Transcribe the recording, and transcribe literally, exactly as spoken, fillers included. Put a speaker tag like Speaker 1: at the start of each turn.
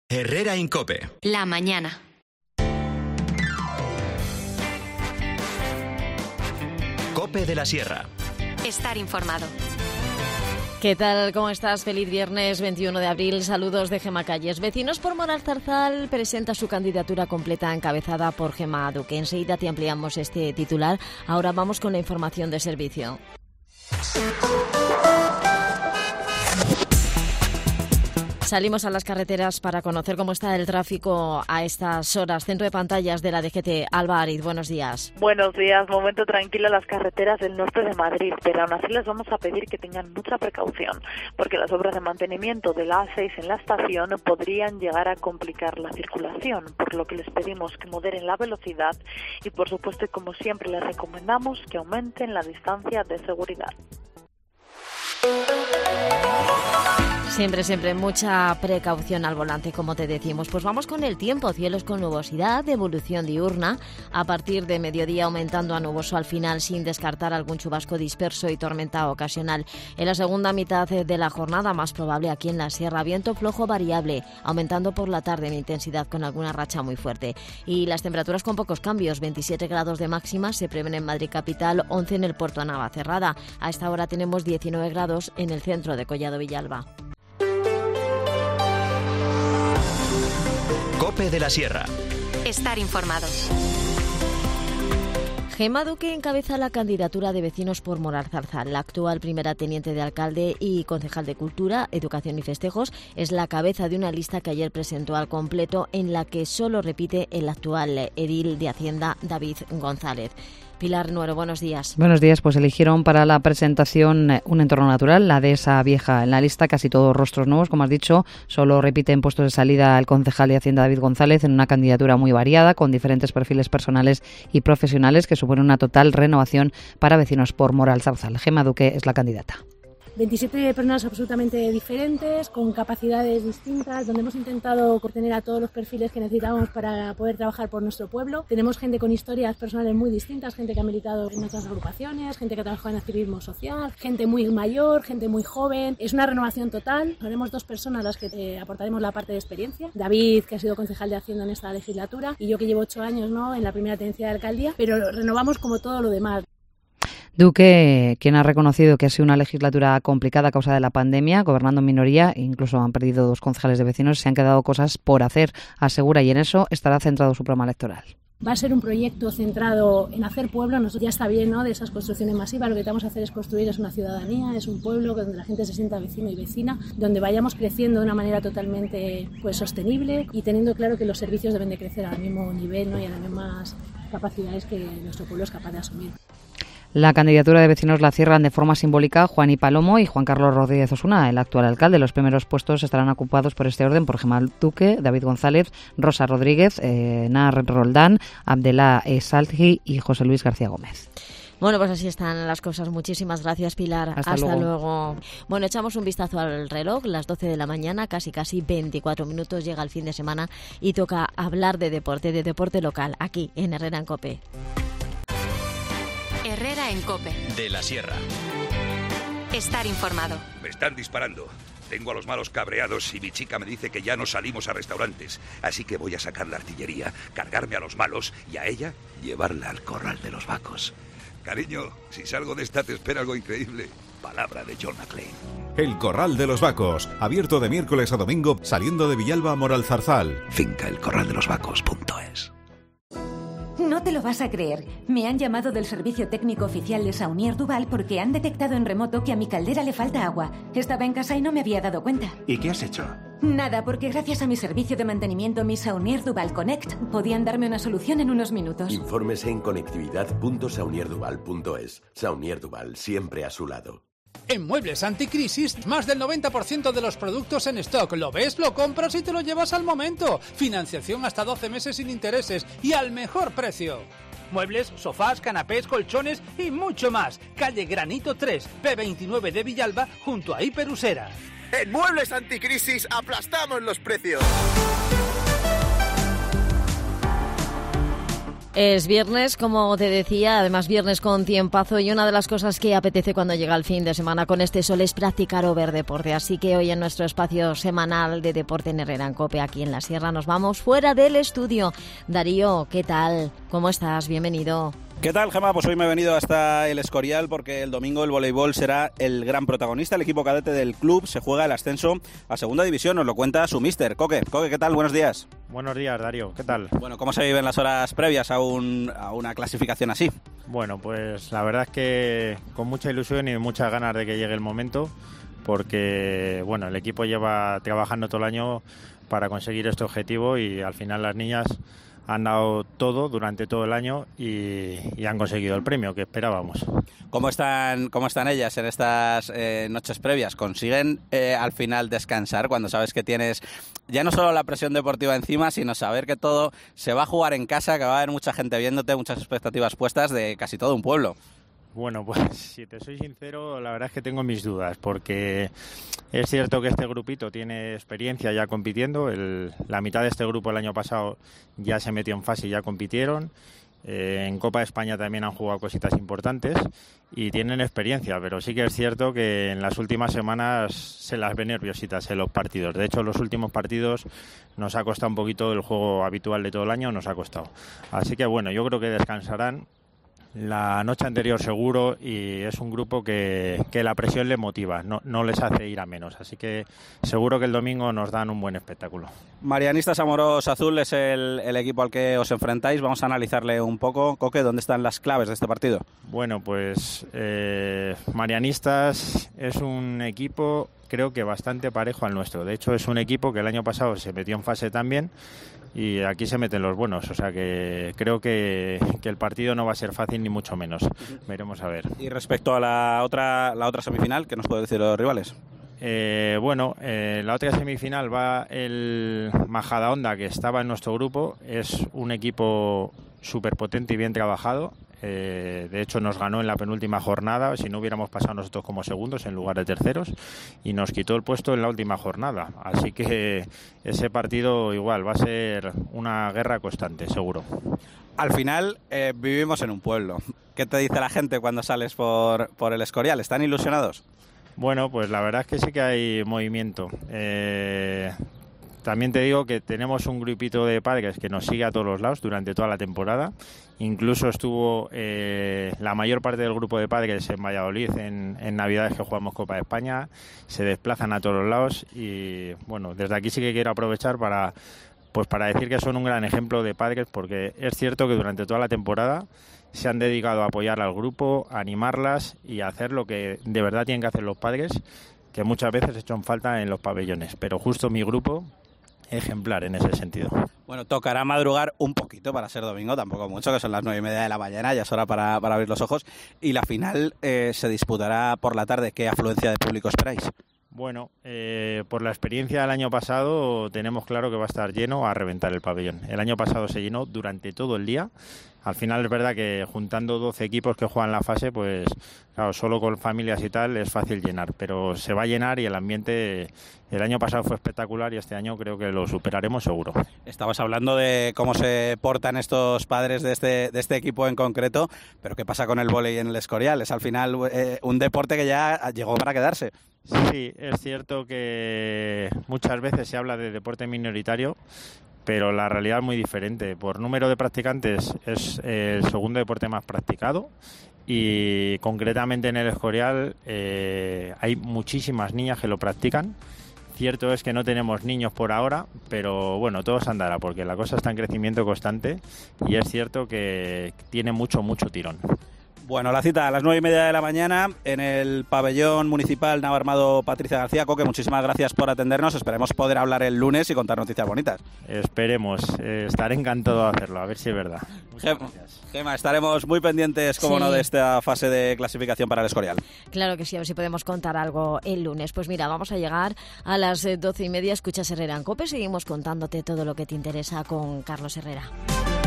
Speaker 1: Herrera en COPE.
Speaker 2: La mañana.
Speaker 1: COPE de la Sierra.
Speaker 2: Estar informado.
Speaker 3: ¿Qué tal? ¿Cómo estás? Feliz viernes veintiuno de abril. Saludos de Gema Calles. Vecinos por Mor Alzarzal presenta su candidatura completa encabezada por Gema Duque. Enseguida te ampliamos este titular. Ahora vamos con la información de servicio. Salimos a las carreteras para conocer cómo está el tráfico a estas horas. Centro de pantallas de la D G T. Alba Ariz, buenos días.
Speaker 4: Buenos días. Momento tranquilo en las carreteras del norte de Madrid, pero aún así les vamos a pedir que tengan mucha precaución, porque las obras de mantenimiento de la A seis en la estación podrían llegar a complicar la circulación, por lo que les pedimos que moderen la velocidad y, por supuesto, y como siempre, les recomendamos que aumenten la distancia de seguridad.
Speaker 3: Siempre, siempre mucha precaución al volante, como te decimos. Pues vamos con el tiempo. Cielos con nubosidad, evolución diurna. A partir de mediodía aumentando a nuboso al final, sin descartar algún chubasco disperso y tormenta ocasional. En la segunda mitad de la jornada, más probable aquí en la sierra. Viento flojo variable, aumentando por la tarde en intensidad con alguna racha muy fuerte. Y las temperaturas con pocos cambios. veintisiete grados de máxima se prevén en Madrid capital, once en el Puerto de Navacerrada. A esta hora tenemos diecinueve grados en el centro de Collado Villalba.
Speaker 1: COPE de la Sierra.
Speaker 2: Estar informado.
Speaker 3: Gema Duque encabeza la candidatura de Vecinos por Mor Alzarzal. La actual primera teniente de alcalde y concejal de Cultura, Educación y Festejos es la cabeza de una lista que ayer presentó al completo, en la que solo repite el actual edil de Hacienda, David González. Pilar Nuero, buenos días.
Speaker 5: Buenos días. Pues eligieron para la presentación un entorno natural, la dehesa vieja. En la lista casi todos rostros nuevos, como has dicho. Solo repite en puestos de salida el concejal de Hacienda, David González, en una candidatura muy variada, con diferentes perfiles personales y profesionales, que supone una total renovación para Vecinos por Mor Alzarzal. Gema Duque es la candidata.
Speaker 6: veintisiete personas absolutamente diferentes, con capacidades distintas, donde hemos intentado contener a todos los perfiles que necesitamos para poder trabajar por nuestro pueblo. Tenemos gente con historias personales muy distintas, gente que ha militado en nuestras agrupaciones, gente que ha trabajado en activismo social, gente muy mayor, gente muy joven. Es una renovación total. Seremos dos personas las que eh, aportaremos la parte de experiencia. David, que ha sido concejal de Hacienda en esta legislatura, y yo, que llevo ocho años ¿no? en la primera tenencia de alcaldía, pero renovamos como todo lo demás.
Speaker 5: Duque, quien ha reconocido que ha sido una legislatura complicada a causa de la pandemia, gobernando en minoría, incluso han perdido dos concejales de Vecinos, se han quedado cosas por hacer, asegura, y en eso estará centrado su programa electoral.
Speaker 6: Va a ser un proyecto centrado en hacer pueblo. Nosotros ya está bien, ¿no?, de esas construcciones masivas. Lo que vamos a hacer es construir es una ciudadanía, es un pueblo donde la gente se sienta vecino y vecina, donde vayamos creciendo de una manera totalmente pues sostenible y teniendo claro que los servicios deben de crecer al mismo nivel, ¿no?, y a las mismas capacidades que nuestro pueblo es capaz de asumir.
Speaker 5: La candidatura de Vecinos la cierran de forma simbólica Juan y Palomo y Juan Carlos Rodríguez Osuna, el actual alcalde. Los primeros puestos estarán ocupados por este orden por Gema Duque, David González, Rosa Rodríguez, eh, Nar Roldán, Abdelá Salhi y José Luis García Gómez.
Speaker 3: Bueno, pues así están las cosas. Muchísimas gracias, Pilar.
Speaker 5: Hasta,
Speaker 3: Hasta luego.
Speaker 5: luego.
Speaker 3: Bueno, echamos un vistazo al reloj. Las doce de la mañana, casi casi veinticuatro minutos. Llega el fin de semana y toca hablar de deporte, de deporte local, aquí en Herrera en COPE.
Speaker 2: Herrera en COPE.
Speaker 1: De la Sierra.
Speaker 2: Estar informado.
Speaker 7: Me están disparando. Tengo a los malos cabreados y mi chica me dice que ya no salimos a restaurantes. Así que voy a sacar la artillería, cargarme a los malos y a ella llevarla al corral de los vacos. Cariño, si salgo de esta te espera algo increíble. Palabra de John McClane.
Speaker 8: El Corral de los Vacos, abierto de miércoles a domingo, saliendo de Villalba a Mor Alzarzal.
Speaker 7: Finca el corral de los vacos punto es.
Speaker 9: No te lo vas a creer. Me han llamado del servicio técnico oficial de Saunier Duval porque han detectado en remoto que a mi caldera le falta agua. Estaba en casa y no me había dado cuenta.
Speaker 10: ¿Y qué has hecho?
Speaker 9: Nada, porque gracias a mi servicio de mantenimiento, mi Saunier Duval Connect, podían darme una solución en unos minutos.
Speaker 11: Infórmese en conectividad punto saunier duval punto es. Saunier Duval, siempre a su lado.
Speaker 12: En Muebles Anticrisis, más del noventa por ciento de los productos en stock. Lo ves, lo compras y te lo llevas al momento. Financiación hasta doce meses sin intereses y al mejor precio. Muebles, sofás, canapés, colchones y mucho más. Calle Granito tres, P veintinueve de Villalba, junto a Hiperusera.
Speaker 13: En Muebles Anticrisis aplastamos los precios.
Speaker 3: Es viernes, como te decía, además viernes con tiempazo, y una de las cosas que apetece cuando llega el fin de semana con este sol es practicar o ver deporte. Así que hoy en nuestro espacio semanal de Deporte en Herrera en COPE, aquí en la Sierra, nos vamos fuera del estudio. Darío, ¿qué tal? ¿Cómo estás? Bienvenido.
Speaker 10: ¿Qué tal, Gemma? Pues hoy me he venido hasta el Escorial porque el domingo el voleibol será el gran protagonista. El equipo cadete del club se juega el ascenso a segunda división, nos lo cuenta su míster, Coque. Coque, ¿qué tal? Buenos días.
Speaker 14: Buenos días, Darío. ¿Qué tal?
Speaker 10: Bueno, ¿cómo se viven las horas previas a, un, a una clasificación así?
Speaker 14: Bueno, pues la verdad es que con mucha ilusión y muchas ganas de que llegue el momento, porque bueno, el equipo lleva trabajando todo el año para conseguir este objetivo y al final las niñas han dado todo durante todo el año y, y han conseguido el premio que esperábamos.
Speaker 10: ¿Cómo están, cómo están ellas en estas eh, noches previas? ¿Consiguen eh, al final descansar cuando sabes que tienes ya no solo la presión deportiva encima, sino saber que todo se va a jugar en casa, que va a haber mucha gente viéndote, muchas expectativas puestas de casi todo un pueblo?
Speaker 14: Bueno, pues si te soy sincero, la verdad es que tengo mis dudas, porque es cierto que este grupito tiene experiencia ya compitiendo. El, la mitad de este grupo el año pasado ya se metió en fase y ya compitieron. Eh, en Copa de España también han jugado cositas importantes y tienen experiencia, pero sí que es cierto que en las últimas semanas se las ve nerviositas en los partidos. De hecho, los últimos partidos nos ha costado un poquito el juego habitual de todo el año, nos ha costado. Así que bueno, yo creo que descansarán la noche anterior seguro y es un grupo que, que la presión les motiva, no, no les hace ir a menos, así que seguro que el domingo nos dan un buen espectáculo.
Speaker 10: Marianistas Amorós Azul es el, el equipo al que os enfrentáis, vamos a analizarle un poco. Coque, ¿dónde están las claves de este partido?
Speaker 14: Bueno, pues eh, Marianistas es un equipo creo que bastante parejo al nuestro, de hecho es un equipo que el año pasado se metió en fase también y aquí se meten los buenos, o sea que creo que, que el partido no va a ser fácil ni mucho menos. Veremos a ver.
Speaker 10: Y respecto a la otra la otra semifinal, ¿qué nos puede decir los rivales?
Speaker 14: Eh, bueno, eh, la otra semifinal va el Majadahonda, que estaba en nuestro grupo, es un equipo súper potente y bien trabajado. Eh, de hecho nos ganó en la penúltima jornada, si no hubiéramos pasado nosotros como segundos en lugar de terceros, y nos quitó el puesto en la última jornada, así que ese partido igual va a ser una guerra constante, seguro.
Speaker 10: Al final eh, vivimos en un pueblo. ¿Qué te dice la gente cuando sales por, por el Escorial? ¿Están ilusionados?
Speaker 14: Bueno, pues la verdad es que sí que hay movimiento. Eh... También te digo que tenemos un grupito de padres que nos sigue a todos los lados durante toda la temporada. Incluso estuvo eh, la mayor parte del grupo de padres en Valladolid en, en Navidades que jugamos Copa de España. Se desplazan a todos los lados y bueno, desde aquí sí que quiero aprovechar para, pues para decir que son un gran ejemplo de padres, porque es cierto que durante toda la temporada se han dedicado a apoyar al grupo, a animarlas y a hacer lo que de verdad tienen que hacer los padres, que muchas veces echan falta en los pabellones. Pero justo mi grupo, ejemplar en ese sentido.
Speaker 10: Bueno, tocará madrugar un poquito para ser domingo, tampoco mucho, que son las nueve y media de la mañana, ya es hora para, para abrir los ojos. Y la final eh, se disputará por la tarde. ¿Qué afluencia de público esperáis?
Speaker 14: Bueno, eh, por la experiencia del año pasado tenemos claro que va a estar lleno a reventar el pabellón. El año pasado se llenó durante todo el día. Al final es verdad que juntando doce equipos que juegan la fase, pues claro, solo con familias y tal es fácil llenar, pero se va a llenar y el ambiente el año pasado fue espectacular y este año creo que lo superaremos seguro.
Speaker 10: Estabas hablando de cómo se portan estos padres de este, de este equipo en concreto, pero ¿qué pasa con el vóley en el Escorial? Es al final eh, un deporte que ya llegó para quedarse.
Speaker 14: Sí, es cierto que muchas veces se habla de deporte minoritario, pero la realidad es muy diferente. Por número de practicantes es el segundo deporte más practicado y concretamente en el Escorial eh, hay muchísimas niñas que lo practican. Cierto es que no tenemos niños por ahora, pero bueno, todo se andará porque la cosa está en crecimiento constante y es cierto que tiene mucho, mucho tirón.
Speaker 10: Bueno, la cita a las nueve y media de la mañana en el pabellón municipal Navarmado Patricia García. Coque, muchísimas gracias por atendernos. Esperemos poder hablar el lunes y contar noticias bonitas.
Speaker 14: Esperemos, eh, estaré encantado de hacerlo, a ver si es verdad.
Speaker 10: Gema, Gema, estaremos muy pendientes, como sí. no, de esta fase de clasificación para el Escorial.
Speaker 3: Claro que sí, a ver si podemos contar algo el lunes. Pues mira, vamos a llegar a las doce y media. Escuchas Herrera en COPE. Seguimos contándote todo lo que te interesa con Carlos Herrera.